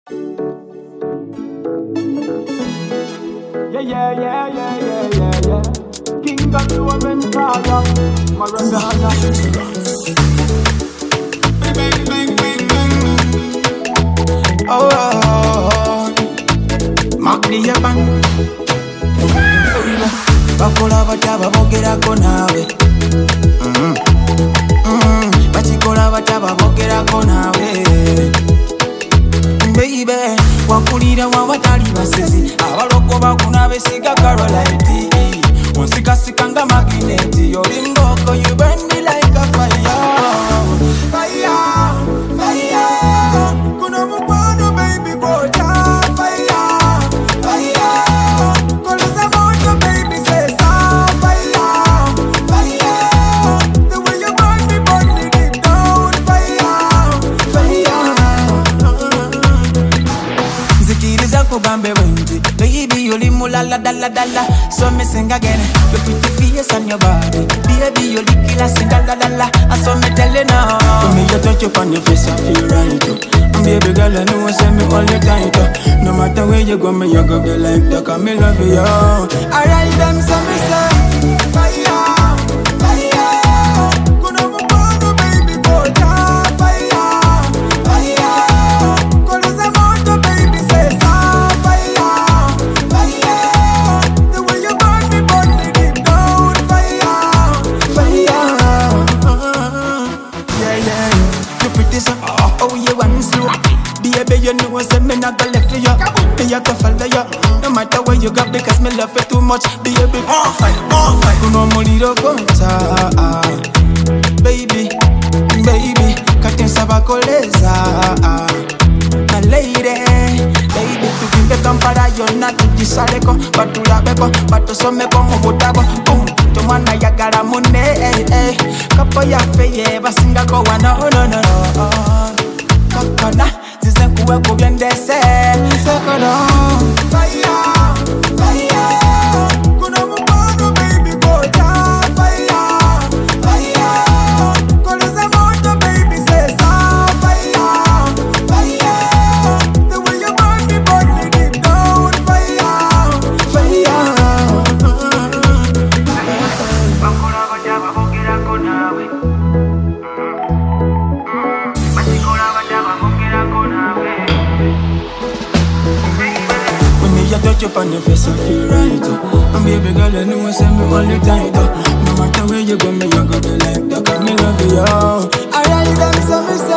Yeah. King of the woman fire, Maradona. Oh, Mark the Yaban. Bakola bataba bogerako nawe. Bachikola bataba bogerako nawe. Baby, wakulira wawatali basezi. Abaloko bakuna besiga Caroline. Onsikasika nga magneti. Yoringoko, you burn me like a fire. Fire, fire. Kuna mupano baby goja. Fire, fire. Koleza moto baby sesa. Fire, fire. The way you burn me deep down. Fire, fire. Zikiriza kubambe wenji. Baby, you live mulala dalla dalla. So me sing again. Your pretty face and your body. Baby, you lick killer sing dalla dalla. And so me tell you now. When me just touch upon your face, I feel right. And baby girl, I know I say me all the time. No matter where you go, me you go be like that. 'Cause me love you. Alright, them so me say fire, fire. Kuna mupano baby go down. Fire, fire. Koleza moto baby say fire, fire. The way you burn me deep down. Fire, fire. Yeah. You pretty so, oh you want slow. Baby, you know say me not gonna left for you. Me a go follow you, no matter where you go because me love you too much. Baby, on fire. You know money don't go baby, katin sabakoleza. My lady, baby, tu kimbe kampara yona tu disareko, batula beko, bato some como botabo, boom. Tu mana ya garamune, kapo ya feye basinga ko wana no. Kakana, zizenkuwe kubyendese, sekono. Fire, fire. Kuna mupano baby go down. Fire, fire. Koleza moto baby say fire, fire. The way you burn me deep down. Fire, fire. Bakola bataba bogerako nawe. Bachikola bataba bogerako nawe. When me just touch upon your face, I feel right. And baby girl, I know I say me all the time. No matter where you go, me you go be like that. 'Cause me love you. Alright, them so me say.